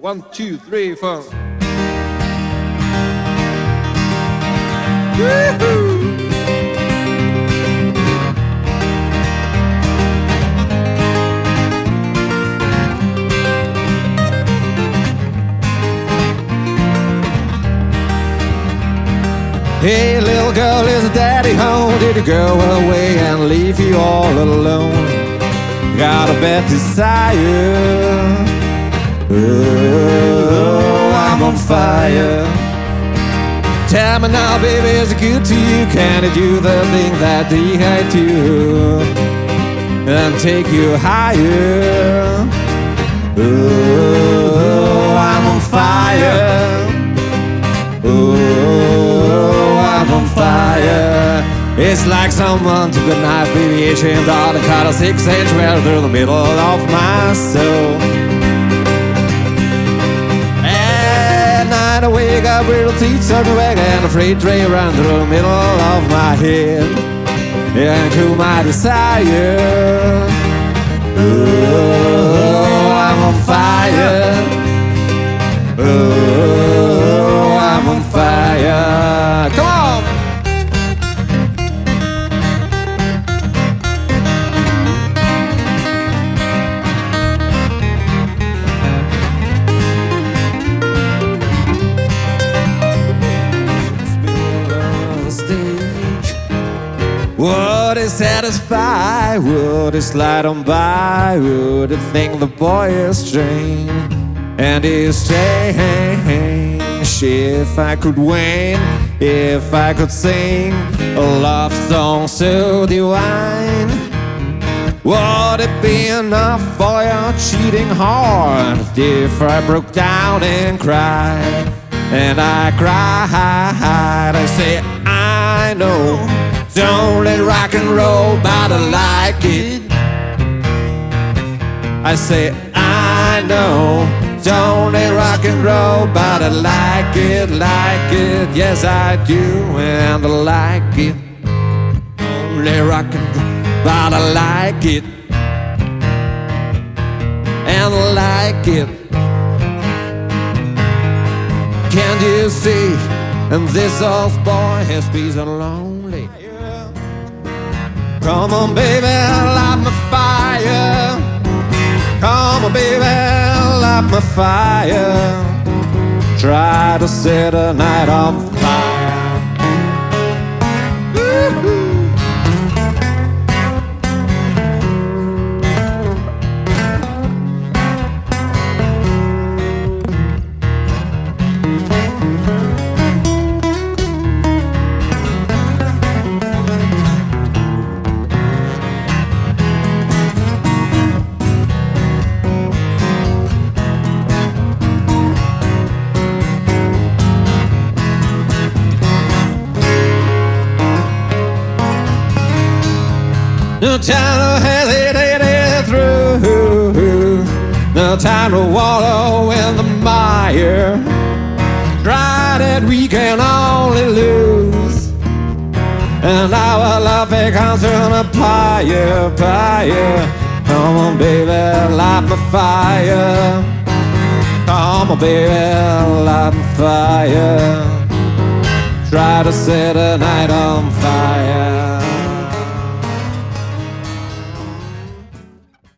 1, 2, 3, 4. Woo-hoo! Hey, little girl, is daddy home? Did he go away and leave you all alone? Got a bad desire. Oh, I'm on fire. Tell me now, baby, is it good to you? Can I do the thing that I do and take you higher? Oh, I'm on fire. Oh, I'm on fire. It's like someone took a knife, baby, aimed out and cut a 6-inch well through the middle of my soul. At night I wake up with a teeth on the wagon and a freight train run through the middle of my head and to my desire. Oh, I'm on fire. Oh, I'm on fire. Come on! Would it satisfy? Would it slide on by? Would it think the boy is strange? And he's strange. If I could win, if I could sing a love song so divine, would it be enough for your cheating heart if I broke down and cried? And I cried, I say, I know it's only rock and roll, but I like it. I say, I know it's only rock and roll, but I like it, yes I do, and I like it. Only rock and roll, but I like it, and I like it. Can't you see? And this old boy has been lonely. Come on, baby, light my fire. Come on, baby, light my fire. Try to set a night on fire. Woo-hoo. No time to hesitate through, no time to wallow in the mire. Try that we can only lose, and our love becomes a pyre. Come on, baby, light my fire. Come on, baby, light my fire. Try to set a night on fire.